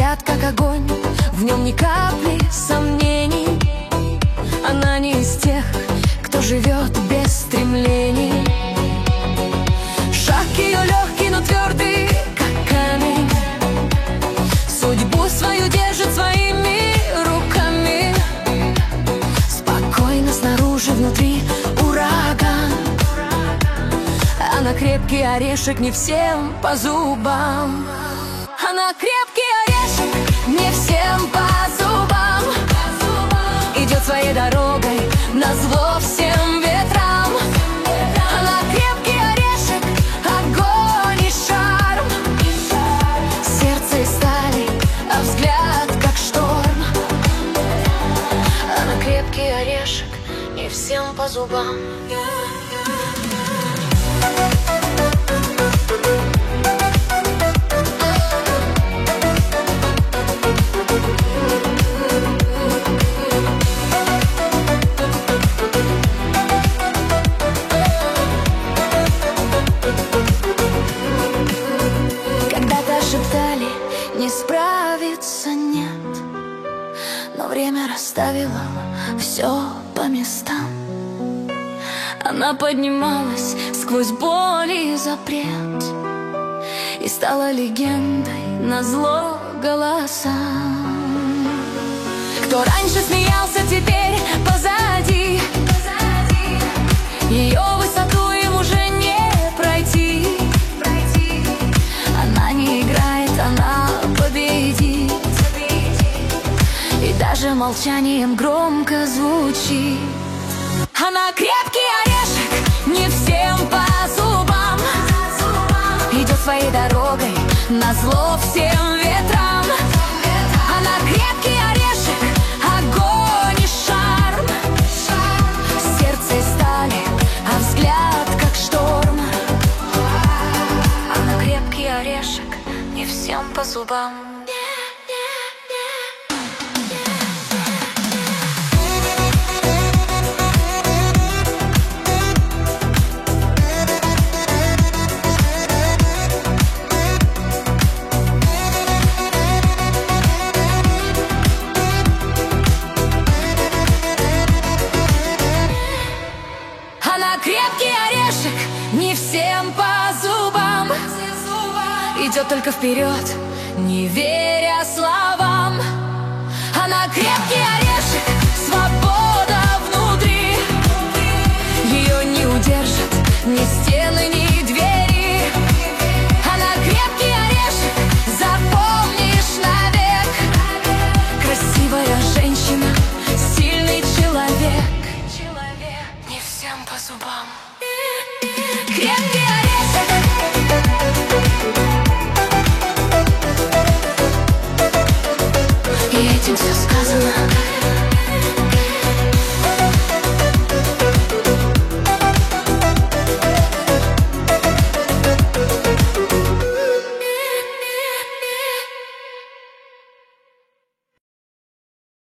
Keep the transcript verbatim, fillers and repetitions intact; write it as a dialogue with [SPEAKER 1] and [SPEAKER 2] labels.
[SPEAKER 1] взгляд как огонь, в нем ни капли сомнений. Она не из тех, кто живет без стремлений. Шаг ее легкий, но твердый, как камень. Судьбу свою держит своими руками. Спокойно снаружи, внутри ураган. Она крепкий орешек, не всем по зубам. Она крепкий орешек, не всем по зубам. Идет своей дорогой, назло всем ветрам. Она крепкий орешек, огонь и шарм. Сердце из стали, а взгляд как шторм. Она крепкий орешек, не всем по зубам. Шептали, не справиться нет, но время расставило все по местам. Она поднималась сквозь боль и запрет и стала легендой назло голосам. Кто раньше смеялся, теперь позади. Ее высоту им уже не пройти. Она не играет, она победит. И даже молчанием громко звучит. Она крепкий орешек, не всем по зубам. Идет своей дорогой, назло всем ветрам. Она крепкий орешек, огонь и шарм. Сердце из стали, а взгляд как шторм. Она крепкий орешек, не всем по зубам. Она крепкий орешек, не всем по зубам. Идет только вперед, не веря словам. Она крепкий орешек, свобода внутри. Ее не удержат ни стены, ни двери. Она крепкий орешек, запомнишь навек. Красивая женщина, сильный человек. Не всем по зубам. Крепкий орешек. И этим все сказано.